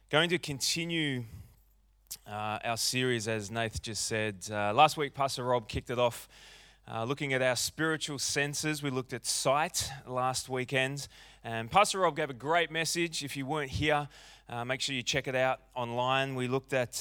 Going to continue our series, as Nath just said. Last week, Pastor Rob kicked it off looking at our spiritual senses. We looked at sight last weekend, and Pastor Rob gave a great message. If you weren't here, make sure you check it out online. We looked at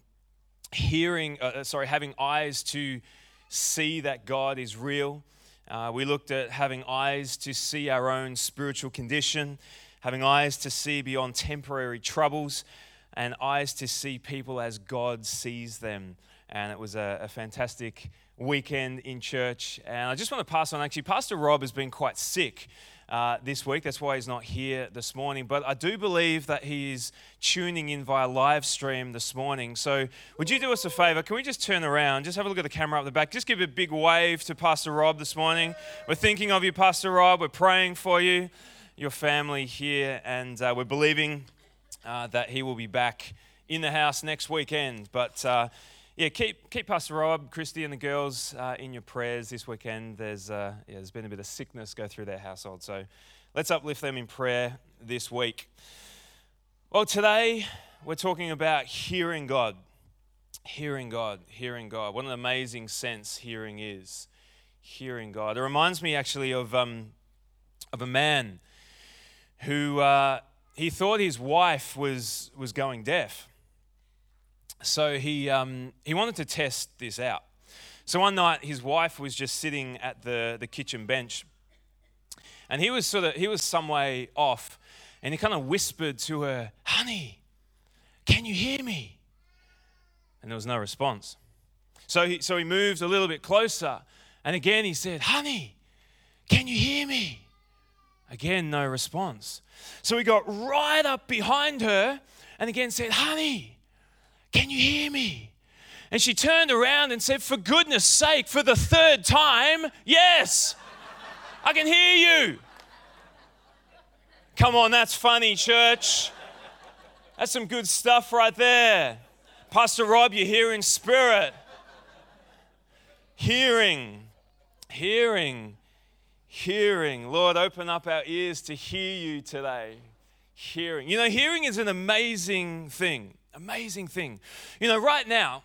having eyes to see that God is real. We looked at having eyes to see our own spiritual condition, having eyes to see beyond temporary troubles, and eyes to see people as God sees them. And it was a fantastic weekend in church. And I just want to pass on, actually, Pastor Rob has been quite sick this week. That's why he's not here this morning. But I do believe that he is tuning in via live stream this morning. So would you do us a favor? Can we just turn around? Just have a look at the camera up the back. Just give a big wave to Pastor Rob this morning. We're thinking of you, Pastor Rob. We're praying for you, your family here, and we're believing that he will be back in the house next weekend. But keep Pastor Rob, Christy, and the girls in your prayers this weekend. There's been a bit of sickness go through their household, so let's uplift them in prayer this week. Well, today we're talking about hearing God. Hearing God. What an amazing sense hearing is. Hearing God. It reminds me actually of a man who he thought his wife was going deaf. So he wanted to test this out. So one night his wife was just sitting at the kitchen bench, and he was some way off, and he kind of whispered to her, "Honey, can you hear me?" And there was no response. So he moved a little bit closer, and again he said, "Honey, can you hear me?" Again, no response. So he got right up behind her and again said, "Honey, can you hear me?" And she turned around and said, "For goodness sake, for the third time, yes, I can hear you." Come on, that's funny, church. That's some good stuff right there. Pastor Rob, you're here in spirit. Hearing. Lord, open up our ears to hear you today. Hearing. You know, hearing is an amazing thing. You know, right now,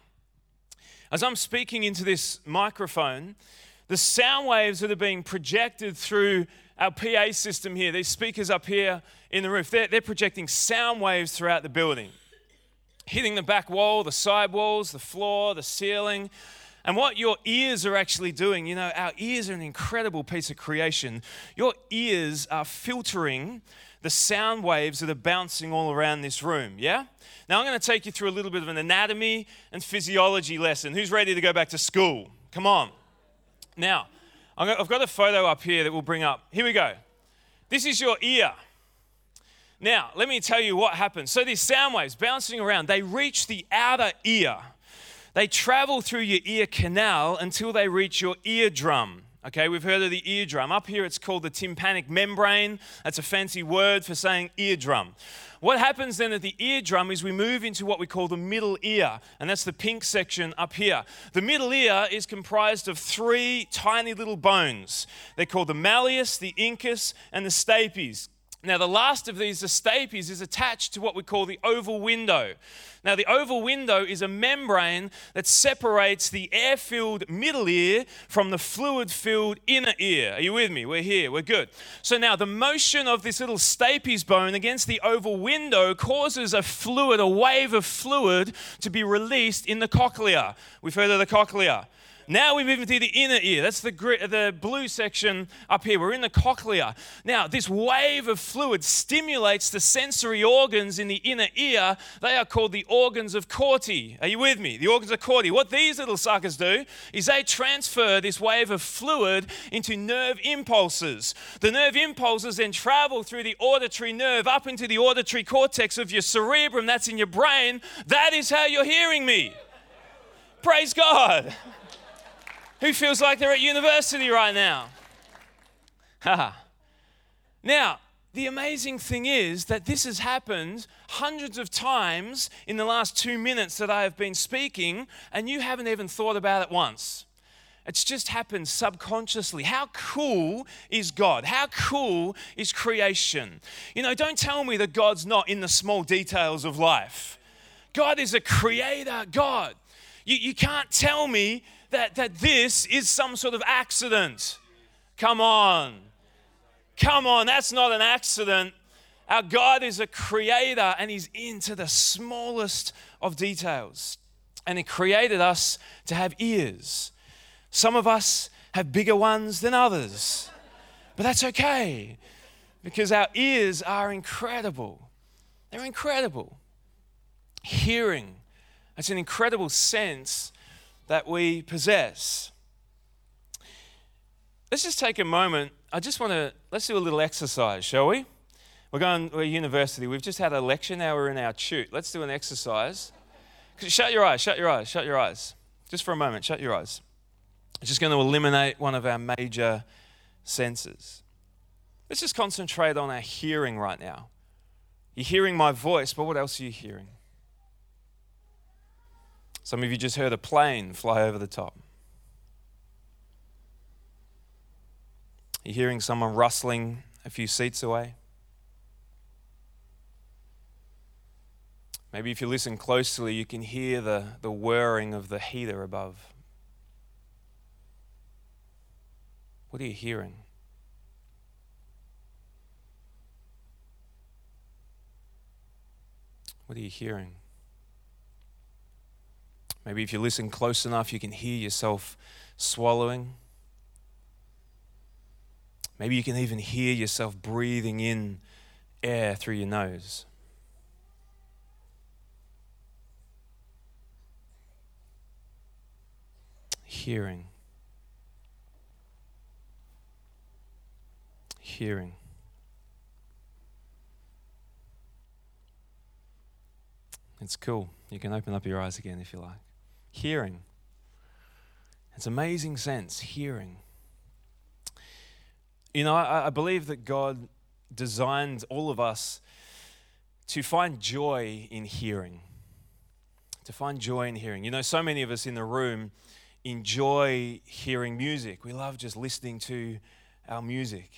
as I'm speaking into this microphone, the sound waves that are being projected through our PA system here, these speakers up here in the roof, they're projecting sound waves throughout the building, hitting the back wall, the side walls, the floor, the ceiling. And what your ears are actually doing, you know, our ears are an incredible piece of creation. Your ears are filtering the sound waves that are bouncing all around this room, yeah? Now, I'm going to take you through a little bit of an anatomy and physiology lesson. Who's ready to go back to school? Come on. Now, I've got a photo up here that we'll bring up. Here we go. This is your ear. Now, let me tell you what happens. So these sound waves bouncing around, they reach the outer ear. They travel through your ear canal until they reach your eardrum. Okay, we've heard of the eardrum. Up here it's called the tympanic membrane. That's a fancy word for saying eardrum. What happens then at the eardrum is we move into what we call the middle ear, and that's the pink section up here. The middle ear is comprised of three tiny little bones. They're called the malleus, the incus, and the stapes. Now, the last of these, the stapes, is attached to what we call the oval window. Now, the oval window is a membrane that separates the air-filled middle ear from the fluid-filled inner ear. Are you with me? We're here. We're good. So now, the motion of this little stapes bone against the oval window causes a wave of fluid to be released in the cochlea. We've heard of the cochlea. Now we move into the inner ear. That's the blue section up here. We're in the cochlea. Now, this wave of fluid stimulates the sensory organs in the inner ear. They are called the organs of Corti. Are you with me? The organs of Corti. What these little suckers do is they transfer this wave of fluid into nerve impulses. The nerve impulses then travel through the auditory nerve up into the auditory cortex of your cerebrum. That's in your brain. That is how you're hearing me. Praise God. Who feels like they're at university right now? Now, the amazing thing is that this has happened hundreds of times in the last 2 minutes that I have been speaking, and you haven't even thought about it once. It's just happened subconsciously. How cool is God? How cool is creation? Don't tell me that God's not in the small details of life. God is a creator God. You can't tell me that this is some sort of accident. Come on, that's not an accident. Our God is a creator, and He's into the smallest of details. And He created us to have ears. Some of us have bigger ones than others, but that's okay because our ears are incredible. They're incredible. Hearing, it's an incredible sense that we possess. Let's just take a moment. Let's do a little exercise, shall we? We're at university. We've just had a lecture. Now we're in our chute. Let's do an exercise. Shut your eyes. Just for a moment, shut your eyes. It's just going to eliminate one of our major senses. Let's just concentrate on our hearing right now. You're hearing my voice, but what else are you hearing? Some of you just heard a plane fly over the top. You're hearing someone rustling a few seats away. Maybe if you listen closely, you can hear the whirring of the heater above. What are you hearing? What are you hearing? Maybe if you listen close enough, you can hear yourself swallowing. Maybe you can even hear yourself breathing in air through your nose. Hearing. It's cool. You can open up your eyes again if you like. Hearing. It's an amazing sense, hearing. I believe that God designed all of us to find joy in hearing. To find joy in hearing. So many of us in the room enjoy hearing music. We love just listening to our music.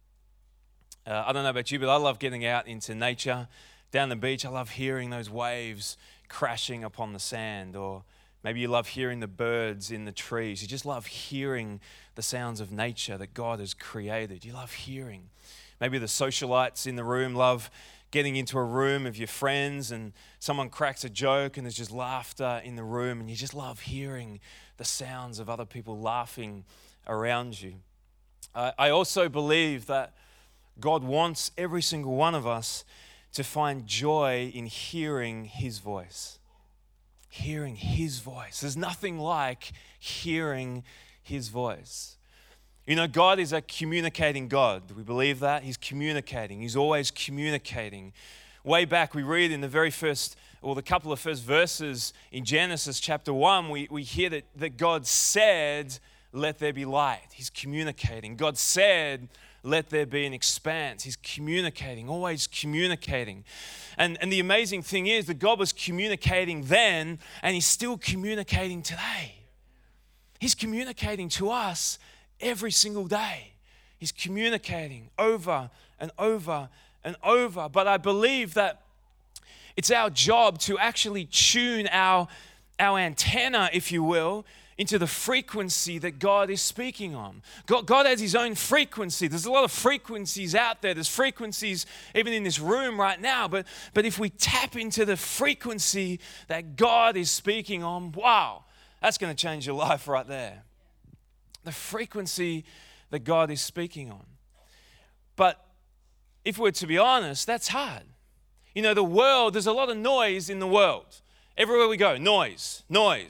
I don't know about you, but I love getting out into nature, down the beach. I love hearing those waves crashing upon the sand. Or maybe you love hearing the birds in the trees. You just love hearing the sounds of nature that God has created. You love hearing. Maybe the socialites in the room love getting into a room of your friends and someone cracks a joke and there's just laughter in the room, and you just love hearing the sounds of other people laughing around you. I also believe that God wants every single one of us to find joy in hearing His voice. Hearing His voice. There's nothing like hearing His voice. God is a communicating God. Do we believe that? He's communicating. He's always communicating. Way back, we read in the couple of first verses in Genesis chapter 1, we hear that God said, "Let there be light." He's communicating. God said, "Let there be an expanse." He's communicating, always communicating. And the amazing thing is that God was communicating then, and He's still communicating today. He's communicating to us every single day. He's communicating over and over and over. But I believe that it's our job to actually tune our antenna, if you will, into the frequency that God is speaking on. God has His own frequency. There's a lot of frequencies out there. There's frequencies even in this room right now. But if we tap into the frequency that God is speaking on, wow, that's going to change your life right there. The frequency that God is speaking on. But if we're to be honest, that's hard. The world, there's a lot of noise in the world. Everywhere we go, noise.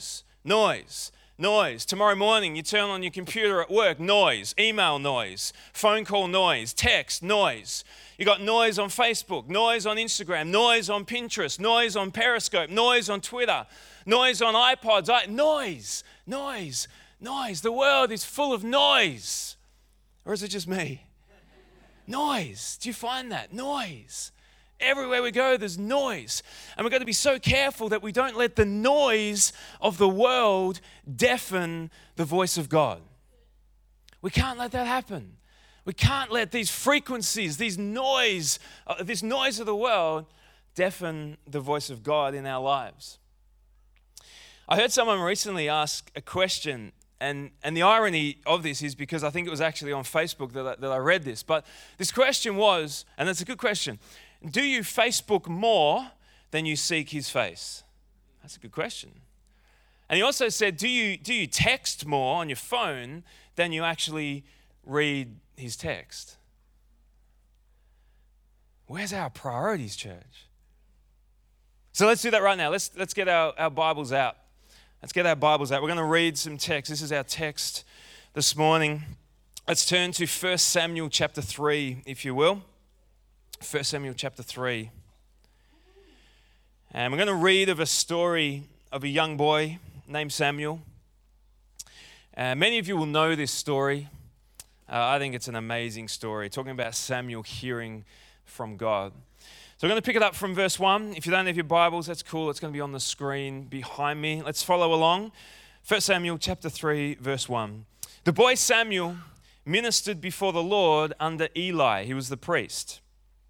Tomorrow morning, you turn on your computer at work, noise. Email noise. Phone call noise. Text noise. You got noise on Facebook, noise on Instagram, noise on Pinterest, noise on Periscope, noise on Twitter, noise on iPods. Noise. The world is full of noise. Or is it just me? Noise. Do you find that? Noise. Everywhere we go, there's noise. And we've got to be so careful that we don't let the noise of the world deafen the voice of God. We can't let that happen. We can't let these frequencies, this noise of the world deafen the voice of God in our lives. I heard someone recently ask a question, and the irony of this is because I think it was actually on Facebook that I read this, but this question was, and it's a good question, do you Facebook more than you seek his face? That's a good question. And he also said, do you text more on your phone than you actually read his text? Where's our priorities, church? So let's do that right now. Let's get our Bibles out. Let's get our Bibles out. We're going to read some text. This is our text this morning. Let's turn to 1 Samuel chapter 3, if you will. 1 Samuel chapter 3. And we're going to read of a story of a young boy named Samuel. Many of you will know this story. I think it's an amazing story, talking about Samuel hearing from God. So we're going to pick it up from verse 1. If you don't have your Bibles, that's cool. It's going to be on the screen behind me. Let's follow along. 1 Samuel chapter 3, verse 1. The boy Samuel ministered before the Lord under Eli. He was the priest.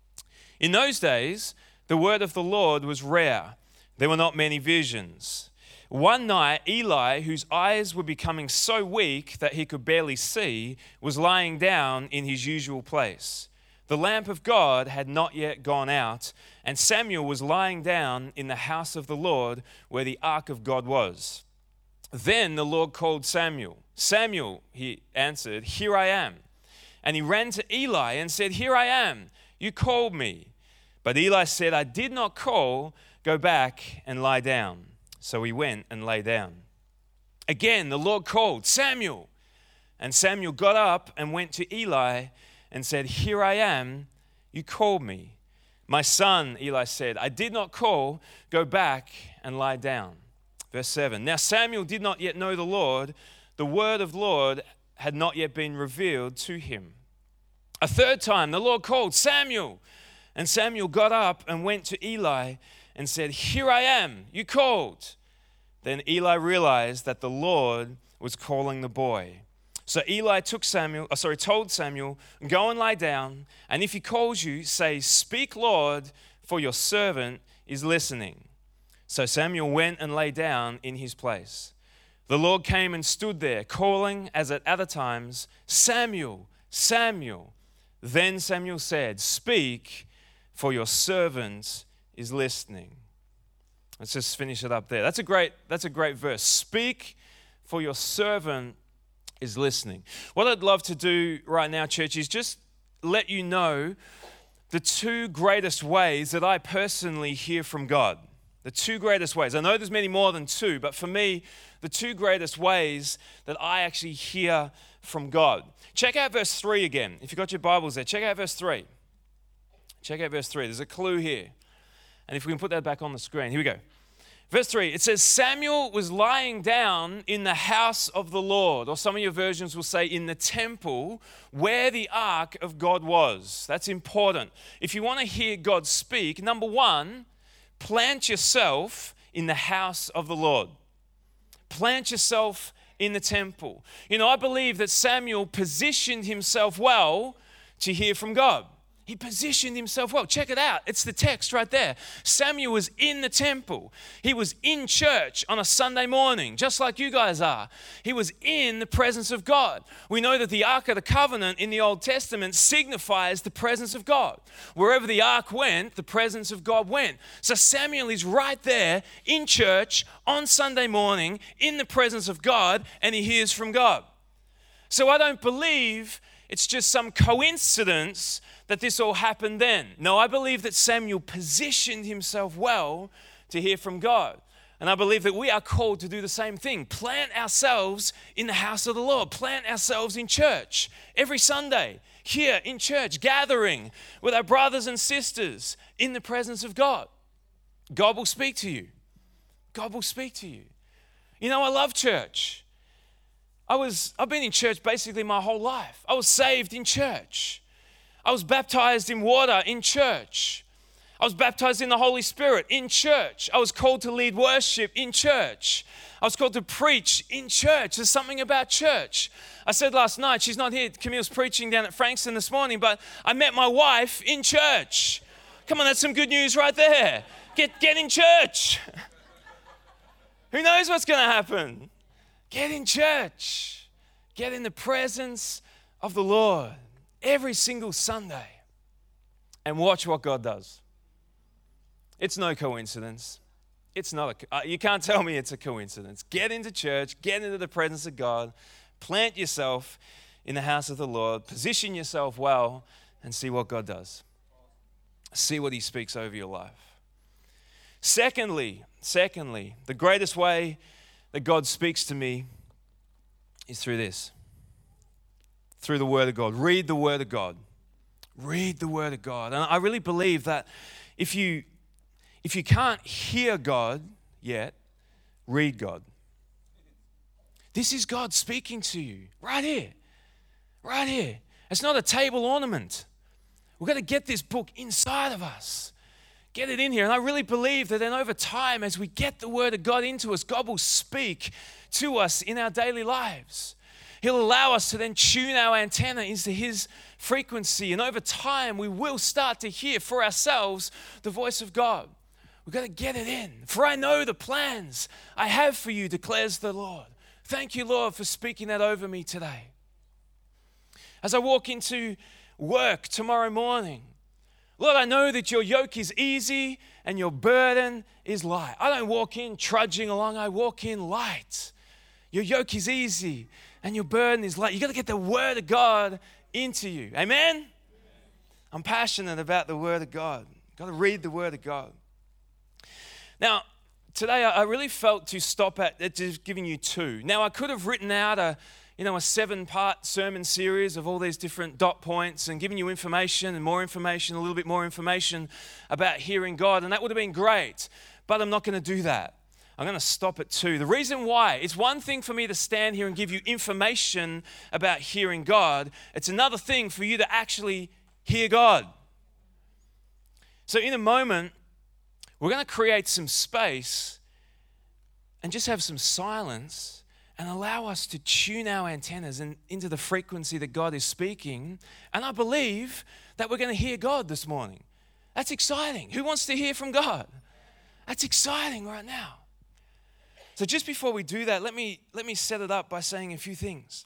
In those days, the word of the Lord was rare. There were not many visions. One night, Eli, whose eyes were becoming so weak that he could barely see, was lying down in his usual place. The lamp of God had not yet gone out, and Samuel was lying down in the house of the Lord where the ark of God was. Then the Lord called Samuel. Samuel, he answered, "Here I am." And he ran to Eli and said, "Here I am. You called me." But Eli said, "I did not call. Go back and lie down." So he went and lay down. Again, the Lord called, "Samuel." And Samuel got up and went to Eli and said, "Here I am. You called me." "My son," Eli said, "I did not call. Go back and lie down." Verse 7. Now Samuel did not yet know the Lord. The word of the Lord had not yet been revealed to him. A third time, the Lord called, "Samuel." And Samuel got up and went to Eli and said, "Here I am. You called." Then Eli realized that the Lord was calling the boy. So Eli told Samuel, "Go and lie down, and if he calls you, say, 'Speak, Lord, for your servant is listening.'" So Samuel went and lay down in his place. The Lord came and stood there, calling, as at other times, "Samuel, Samuel." Then Samuel said, "Speak, for your servant is listening." Let's just finish it up there. That's a great verse. Speak, for your servant is listening. What I'd love to do right now, church, is just let you know the two greatest ways that I personally hear from God. The two greatest ways. I know there's many more than two, but for me, the two greatest ways that I actually hear from God. Check out verse 3 again. If you've got your Bibles there, check out verse 3. Check out verse 3. There's a clue here. And if we can put that back on the screen. Here we go. Verse 3, it says, Samuel was lying down in the house of the Lord, or some of your versions will say in the temple where the ark of God was. That's important. If you want to hear God speak, number one, plant yourself in the house of the Lord. Plant yourself in the temple. You know, I believe that Samuel positioned himself well to hear from God. He positioned himself well. Check it out. It's the text right there. Samuel was in the temple. He was in church on a Sunday morning, just like you guys are. He was in the presence of God. We know that the Ark of the Covenant in the Old Testament signifies the presence of God. Wherever the Ark went, the presence of God went. So Samuel is right there in church on Sunday morning in the presence of God, and he hears from God. So I don't believe it's just some coincidence that this all happened then. No, I believe that Samuel positioned himself well to hear from God. And I believe that we are called to do the same thing. Plant ourselves in the house of the Lord. Plant ourselves in church every Sunday, here in church, gathering with our brothers and sisters in the presence of God. God will speak to you. God will speak to you. You know, I love church. I've been in church basically my whole life. I was saved in church. I was baptized in water in church. I was baptized in the Holy Spirit in church. I was called to lead worship in church. I was called to preach in church. There's something about church. I said last night, she's not here. Camille's preaching down at Frankston this morning, but I met my wife in church. Come on, that's some good news right there. Get in church. Who knows what's going to happen? Get in church. Get in the presence of the Lord every single Sunday and watch what God does. It's no coincidence. It's not you can't tell me it's a coincidence. Get into church, get into the presence of God, plant yourself in the house of the Lord, position yourself well, and see what God does. See what He speaks over your life. Secondly, the greatest way that God speaks to me is through this. Through the Word of God. Read the Word of God. Read the Word of God. And I really believe that if you can't hear God yet, read God. This is God speaking to you right here. Right here. It's not a table ornament. We've got to get this book inside of us. Get it in here. And I really believe that then over time, as we get the Word of God into us, God will speak to us in our daily lives. He'll allow us to then tune our antenna into His frequency. And over time, we will start to hear for ourselves the voice of God. We've got to get it in. For I know the plans I have for you, declares the Lord. Thank you, Lord, for speaking that over me today. As I walk into work tomorrow morning, Lord, I know that your yoke is easy and your burden is light. I don't walk in trudging along. I walk in light. Your yoke is easy and your burden is light. You got to get the Word of God into you. Amen? I'm passionate about the Word of God. Got to read the Word of God. Now, today I really felt to stop at just giving you two. Now, I could have written out a 7-part sermon series of all these different dot points and giving you information and more information, a little bit more information about hearing God, and that would have been great, but I'm not going to do that. I'm going to stop at 2. The reason why, it's one thing for me to stand here and give you information about hearing God. It's another thing for you to actually hear God. So in a moment, we're going to create some space and just have some silence and allow us to tune our antennas into the frequency that God is speaking. And I believe that we're going to hear God this morning. That's exciting. Who wants to hear from God? That's exciting right now. So just before we do that, let me set it up by saying a few things.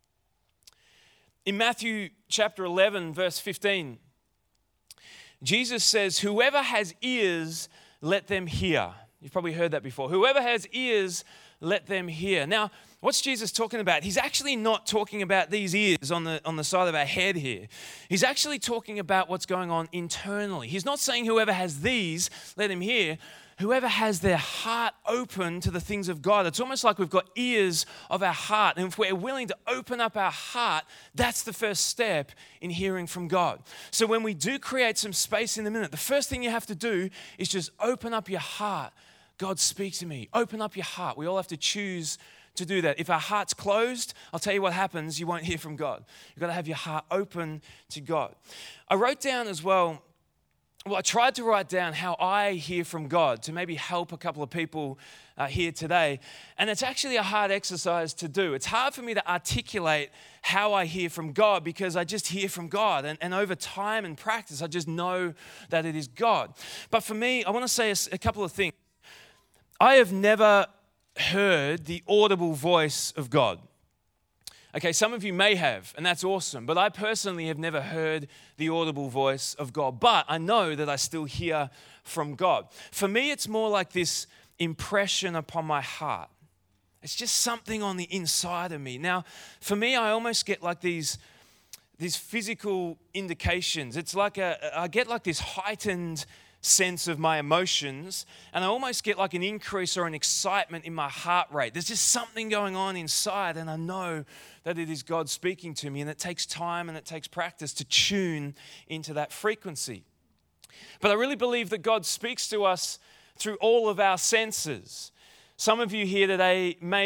In Matthew chapter 11, verse 15, Jesus says, whoever has ears, let them hear. You've probably heard that before. Whoever has ears, let them hear. Now, what's Jesus talking about? He's actually not talking about these ears on the side of our head here. He's actually talking about what's going on internally. He's not saying whoever has these, let him hear. Whoever has their heart open to the things of God. It's almost like we've got ears of our heart. And if we're willing to open up our heart, that's the first step in hearing from God. So when we do create some space in a minute, the first thing you have to do is just open up your heart. God, speak to me. Open up your heart. We all have to choose to do that. If our heart's closed, I'll tell you what happens. You won't hear from God. You've got to have your heart open to God. I wrote down as well, I tried to write down how I hear from God to maybe help a couple of people here today. And it's actually a hard exercise to do. It's hard for me to articulate how I hear from God because I just hear from God. And over time and practice, I just know that it is God. But for me, I want to say a couple of things. I have never heard the audible voice of God. Okay, some of you may have, and that's awesome, but I personally have never heard the audible voice of God, but I know that I still hear from God. For me, it's more like this impression upon my heart. It's just something on the inside of me. Now, for me, I almost get like these physical indications. It's like I get like this heightened sense of my emotions, and I almost get like an increase or an excitement in my heart rate. There's just something going on inside, and I know that it is God speaking to me, and it takes time and it takes practice to tune into that frequency. But I really believe that God speaks to us through all of our senses. Some of you here today may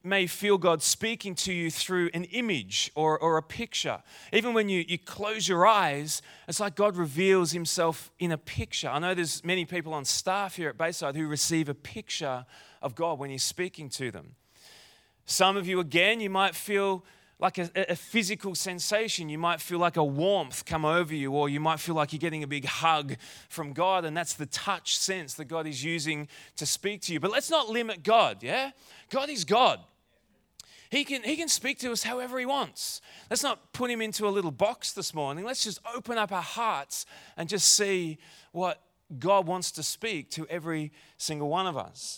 may feel God speaking to you through an image or a picture. Even when you close your eyes, it's like God reveals himself in a picture. I know there's many people on staff here at Bayside who receive a picture of God when he's speaking to them. Some of you, again, you might feel like a physical sensation. You might feel like a warmth come over you, or you might feel like you're getting a big hug from God, and that's the touch sense that God is using to speak to you. But let's not limit God, yeah? God is God. He can speak to us however he wants. Let's not put him into a little box this morning. Let's just open up our hearts and just see what God wants to speak to every single one of us.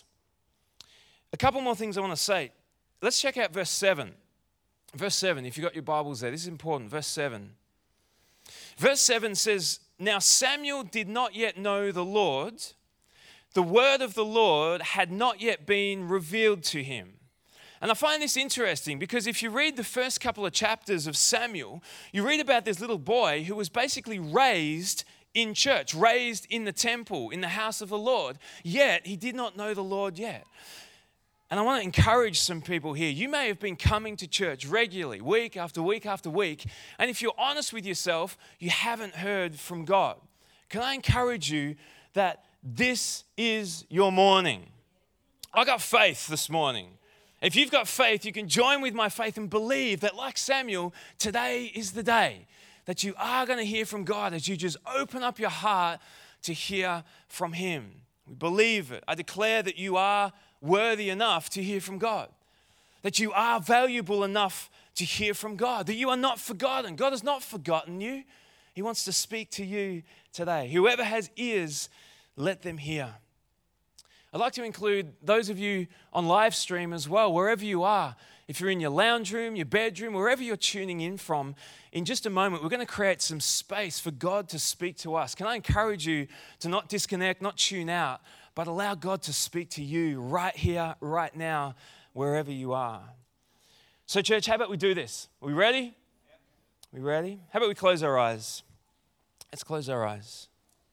A couple more things I want to say. Let's check out verse 7. Verse 7, if you've got your Bibles there, this is important. Verse 7. Verse 7 says, "Now Samuel did not yet know the Lord. The word of the Lord had not yet been revealed to him." And I find this interesting because if you read the first couple of chapters of Samuel, you read about this little boy who was basically raised in church, raised in the temple, in the house of the Lord, yet he did not know the Lord yet. And I want to encourage some people here. You may have been coming to church regularly, week after week after week, and if you're honest with yourself, you haven't heard from God. Can I encourage you that this is your morning? I got faith this morning. If you've got faith, you can join with my faith and believe that, like Samuel, today is the day that you are going to hear from God as you just open up your heart to hear from him. We believe it. I declare that you are worthy enough to hear from God, that you are valuable enough to hear from God, that you are not forgotten. God has not forgotten you. He wants to speak to you today. Whoever has ears, let them hear. I'd like to include those of you on live stream as well, wherever you are. If you're in your lounge room, your bedroom, wherever you're tuning in from, in just a moment, we're going to create some space for God to speak to us. Can I encourage you to not disconnect, not tune out, but allow God to speak to you right here, right now, wherever you are. So church, how about we do this? Are we ready? We ready? How about we close our eyes? Let's close our eyes.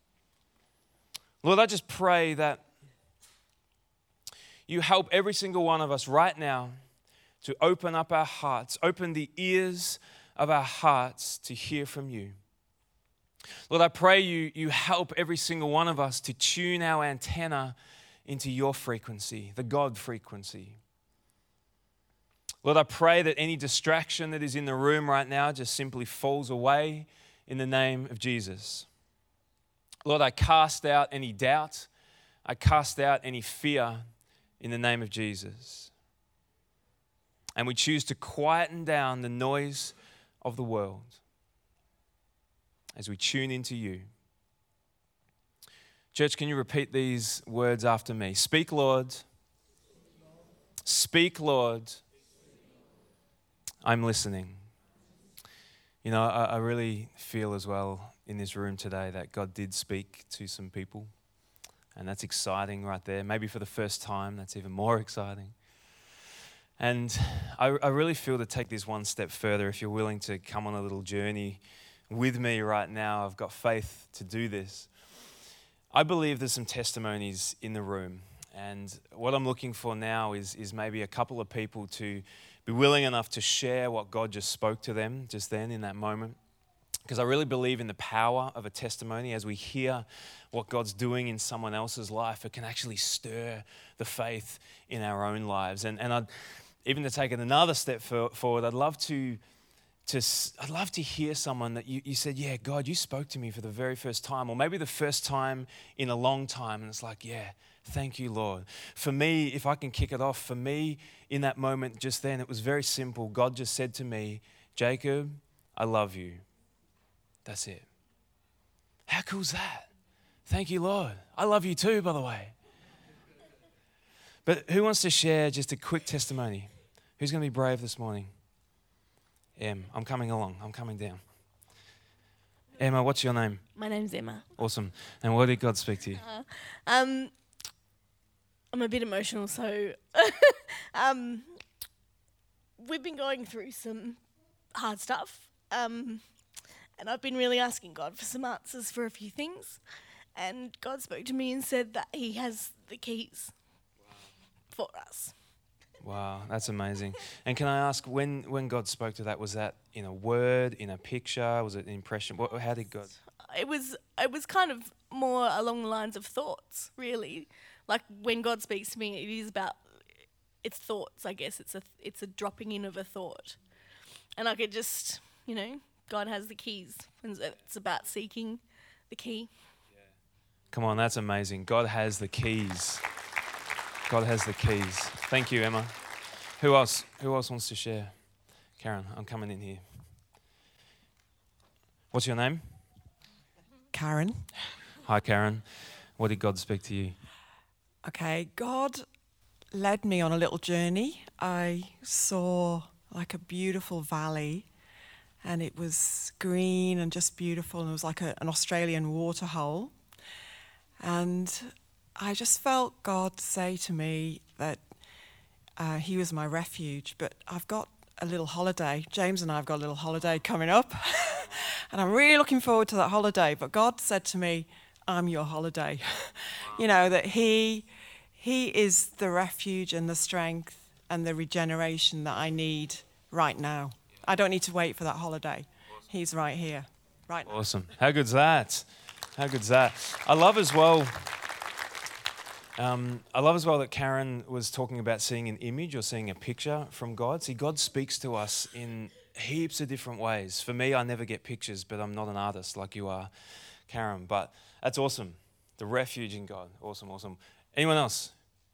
Lord, I just pray that you help every single one of us right now to open up our hearts, open the ears of our hearts to hear from you. Lord, I pray you help every single one of us to tune our antenna into your frequency, the God frequency. Lord, I pray that any distraction that is in the room right now just simply falls away in the name of Jesus. Lord, I cast out any doubt. I cast out any fear in the name of Jesus. And we choose to quieten down the noise of the world as we tune into you. Church, can you repeat these words after me? Speak, Lord. Speak, Lord. I'm listening. You know, I really feel as well in this room today that God did speak to some people. And that's exciting right there. Maybe for the first time, that's even more exciting. And I really feel to take this one step further. If you're willing to come on a little journey with me right now, I've got faith to do this. I believe there's some testimonies in the room. And what I'm looking for now is maybe a couple of people to be willing enough to share what God just spoke to them just then in that moment. Because I really believe in the power of a testimony. As we hear what God's doing in someone else's life, it can actually stir the faith in our own lives. And I'd, even to take it another step forward, I'd love to hear someone that you said, yeah, God, you spoke to me for the very first time, or maybe the first time in a long time. And it's like, yeah, thank you, Lord. For me, if I can kick it off, for me in that moment just then, it was very simple. God just said to me, Jacob, I love you. That's it. How cool is that? Thank you, Lord. I love you too, by the way. But who wants to share just a quick testimony? Who's going to be brave this morning? Em, I'm coming along. I'm coming down. Emma, what's your name? My name's Emma. Awesome. And what did God speak to you? I'm a bit emotional, so we've been going through some hard stuff. And I've been really asking God for some answers for a few things. And God spoke to me and said that he has the keys for us. Wow, that's amazing. And can I ask, when God spoke to that, was that in a word, in a picture, was it an impression? How did God? It was kind of more along the lines of thoughts, really. Like when God speaks to me, it is about it's thoughts. I guess it's a dropping in of a thought, and I could just, God has the keys, and it's about seeking the key. Come on, that's amazing. God has the keys. God has the keys. Thank you, Emma. Who else wants to share? Karen, I'm coming in here. What's your name? Karen. Hi, Karen. What did God speak to you? Okay, God led me on a little journey. I saw like a beautiful valley, and it was green and just beautiful, and it was like an Australian waterhole. And I just felt God say to me that he was my refuge, but I've got a little holiday. James and I have got a little holiday coming up, and I'm really looking forward to that holiday. But God said to me, I'm your holiday. That he is the refuge and the strength and the regeneration that I need right now. I don't need to wait for that holiday. He's right here, right now. Awesome. How good's that? How good's that? I love as well that Karen was talking about seeing an image or seeing a picture from God. See, God speaks to us in heaps of different ways. For me, I never get pictures, but I'm not an artist like you are, Karen. But that's awesome. The refuge in God. Awesome, awesome. Anyone else?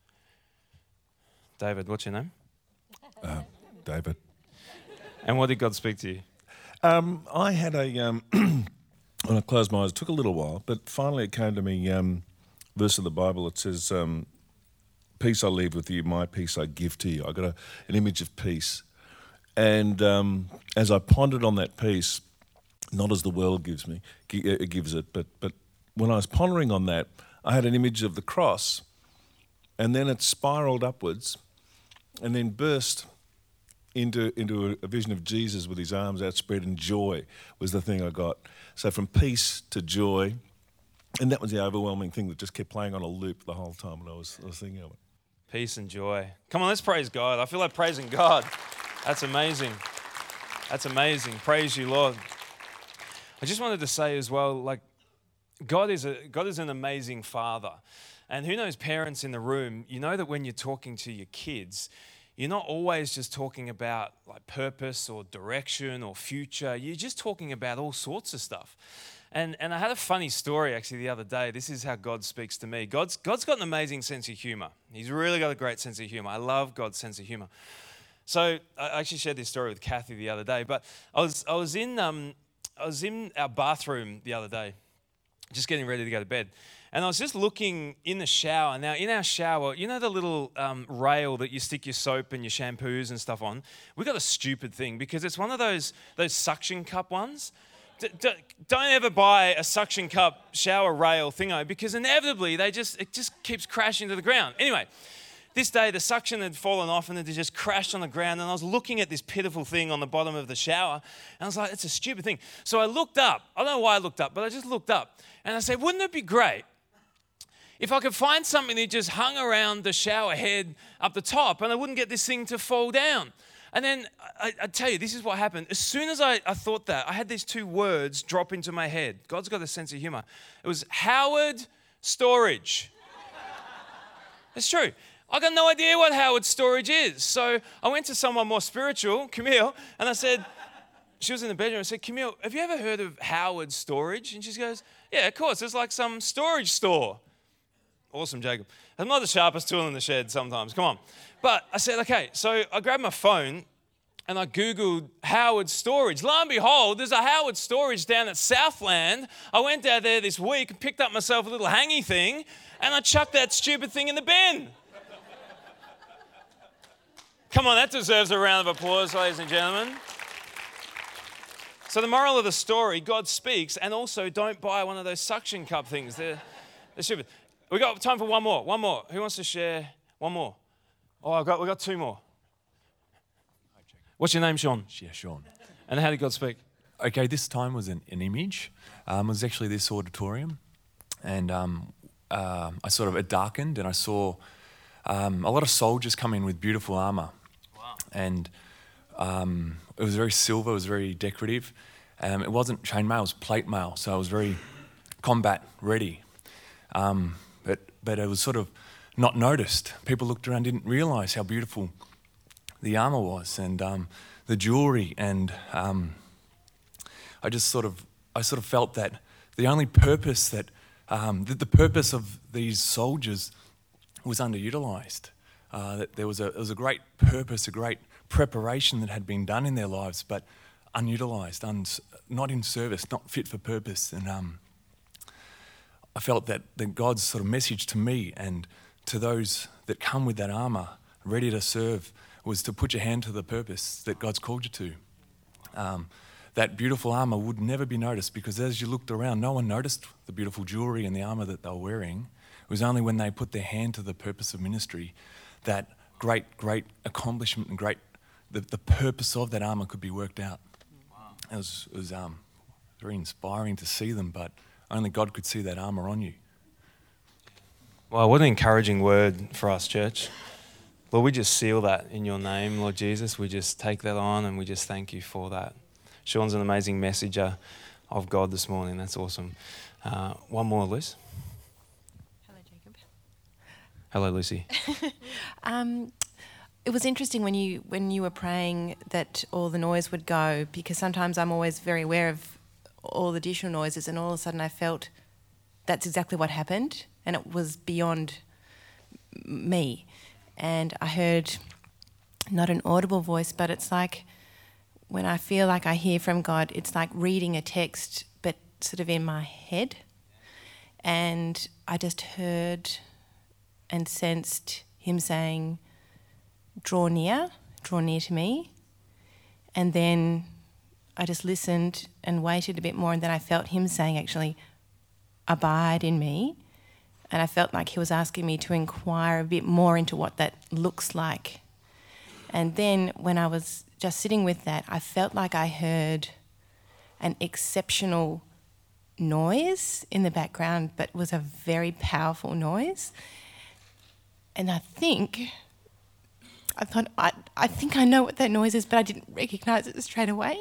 David, what's your name? David. And what did God speak to you? I had when I closed my eyes, it took a little while, but finally it came to me, verse of the Bible, it says, peace I leave with you, my peace I give to you. I got an image of peace. And as I pondered on that peace, not as the world gives it, but when I was pondering on that, I had an image of the cross, and then it spiraled upwards, and then burst into a vision of Jesus with his arms outspread, and joy was the thing I got. So from peace to joy, and that was the overwhelming thing that just kept playing on a loop the whole time when I was thinking of it. Peace and joy. Come on, let's praise God. I feel like praising God. That's amazing. That's amazing. Praise you, Lord. I just wanted to say as well, like, God is an amazing Father. And who knows, parents in the room, you know that when you're talking to your kids, you're not always just talking about like purpose or direction or future. You're just talking about all sorts of stuff. And I had a funny story actually the other day. This is how God speaks to me. God's got an amazing sense of humor. He's really got a great sense of humor. I love God's sense of humor. So I actually shared this story with Kathy the other day. But I was in our bathroom the other day, just getting ready to go to bed. And I was just looking in the shower. Now, in our shower, you know the little rail that you stick your soap and your shampoos and stuff on? We've got a stupid thing because it's one of those suction cup ones. Don't ever buy a suction cup shower rail thingo because inevitably it just keeps crashing to the ground. Anyway, this day the suction had fallen off and it just crashed on the ground, and I was looking at this pitiful thing on the bottom of the shower, and I was like, it's a stupid thing. So I looked up. I don't know why I looked up, but I just looked up and I said, wouldn't it be great if I could find something that just hung around the shower head up the top and I wouldn't get this thing to fall down? And then I tell you, this is what happened. As soon as I thought that, I had these two words drop into my head. God's got a sense of humor. It was Howard Storage. It's true. I got no idea what Howard Storage is. So I went to someone more spiritual, Camille, and I said, she was in the bedroom. I said, Camille, have you ever heard of Howard Storage? And she goes, yeah, of course. It's like some storage store. Awesome, Jacob. I'm not the sharpest tool in the shed sometimes. Come on. But I said, okay. So I grabbed my phone and I Googled Howard Storage. Lo and behold, there's a Howard Storage down at Southland. I went down there this week and picked up myself a little hangy thing, and I chucked that stupid thing in the bin. Come on, that deserves a round of applause, ladies and gentlemen. So the moral of the story, God speaks, and also don't buy one of those suction cup things. They're stupid. We got time for one more. One more. Who wants to share one more? Oh, we got two more. What's your name, Sean? Yeah, Sean. And how did God speak? Okay, this time was an image. It was actually this auditorium, and it darkened, and I saw a lot of soldiers come in with beautiful armour. Wow. And it was very silver, it was very decorative. It wasn't chainmail, it was plate mail, so it was very combat ready. But it was sort of not noticed. People looked around, didn't realise how beautiful the armour was, and the jewellery, and I sort of felt that the only purpose that the purpose of these soldiers was underutilised. That there was a great purpose, a great preparation that had been done in their lives, but unutilised, not in service, not fit for purpose. And I felt that God's sort of message to me and to those that come with that armour, ready to serve, was to put your hand to the purpose that God's called you to. That beautiful armour would never be noticed, because as you looked around, no one noticed the beautiful jewellery and the armour that they were wearing. It was only when they put their hand to the purpose of ministry that great accomplishment and the purpose of that armour could be worked out. Wow. It was very inspiring to see them, but only God could see that armour on you. Wow, what an encouraging word for us, church. Lord, we just seal that in your name, Lord Jesus. We just take that on and we just thank you for that. Sean's an amazing messenger of God this morning. That's awesome. One more, Liz. Hello, Jacob. Hello, Lucy. It was interesting when you were praying that all the noise would go, because sometimes I'm always very aware of all the additional noises, and all of a sudden I felt that's exactly what happened, and it was beyond me. And I heard not an audible voice, but it's like when I feel like I hear from God, it's like reading a text, but sort of in my head. And I just heard and sensed him saying, draw near to me. And then I just listened and waited a bit more, and then I felt him saying, actually, abide in me. And I felt like he was asking me to inquire a bit more into what that looks like. And then when I was just sitting with that, I felt like I heard an exceptional noise in the background, but it was a very powerful noise. And I thought, I think I know what that noise is, but I didn't recognise it straight away.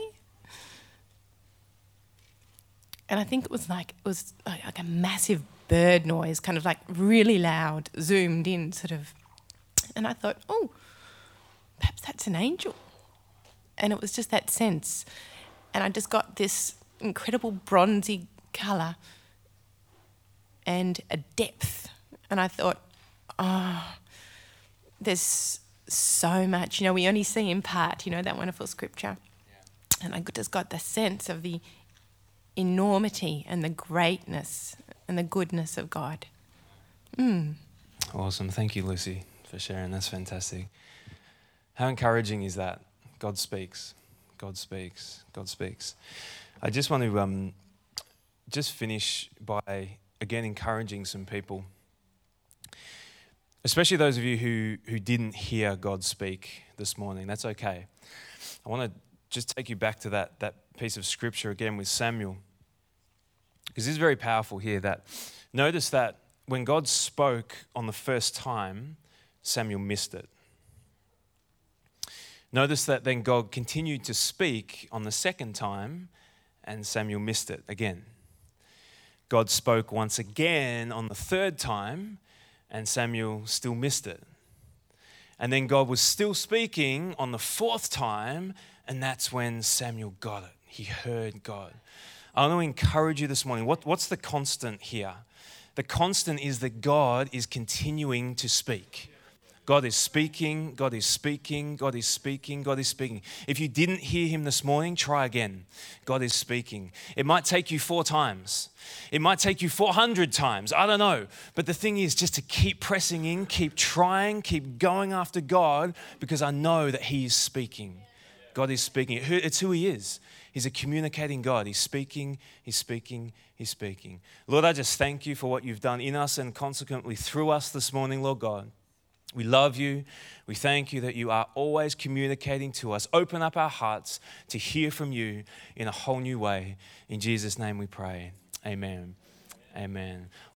And I think it was like a massive bird noise, kind of like really loud, zoomed in sort of. And I thought, oh, perhaps that's an angel. And it was just that sense. And I just got this incredible bronzy colour and a depth. And I thought, there's so much. We only see in part, that wonderful scripture. Yeah. And I just got the sense of the enormity and the greatness and the goodness of God. Awesome. Thank you, Lucy, for sharing. That's fantastic. How encouraging is that? God speaks. God speaks. God speaks. I just want to just finish by, again, encouraging some people, especially those of you who didn't hear God speak this morning. That's okay. I want to just take you back to that piece of scripture again with Samuel, because this is very powerful here. That notice that when God spoke on the first time, Samuel missed it. Notice that then God continued to speak on the second time, and Samuel missed it again. God spoke once again on the third time, and Samuel still missed it. And then God was still speaking on the fourth time, and that's when Samuel got it. He heard God. I want to encourage you this morning. What's the constant here? The constant is that God is continuing to speak. God is speaking, God is speaking, God is speaking, God is speaking. If you didn't hear him this morning, try again. God is speaking. It might take you 4 times. It might take you 400 times. I don't know. But the thing is just to keep pressing in, keep trying, keep going after God, because I know that he is speaking. God is speaking. It's who he is. He's a communicating God. He's speaking, he's speaking, he's speaking. Lord, I just thank you for what you've done in us and consequently through us this morning, Lord God. We love you. We thank you that you are always communicating to us. Open up our hearts to hear from you in a whole new way. In Jesus' name we pray. Amen. Amen.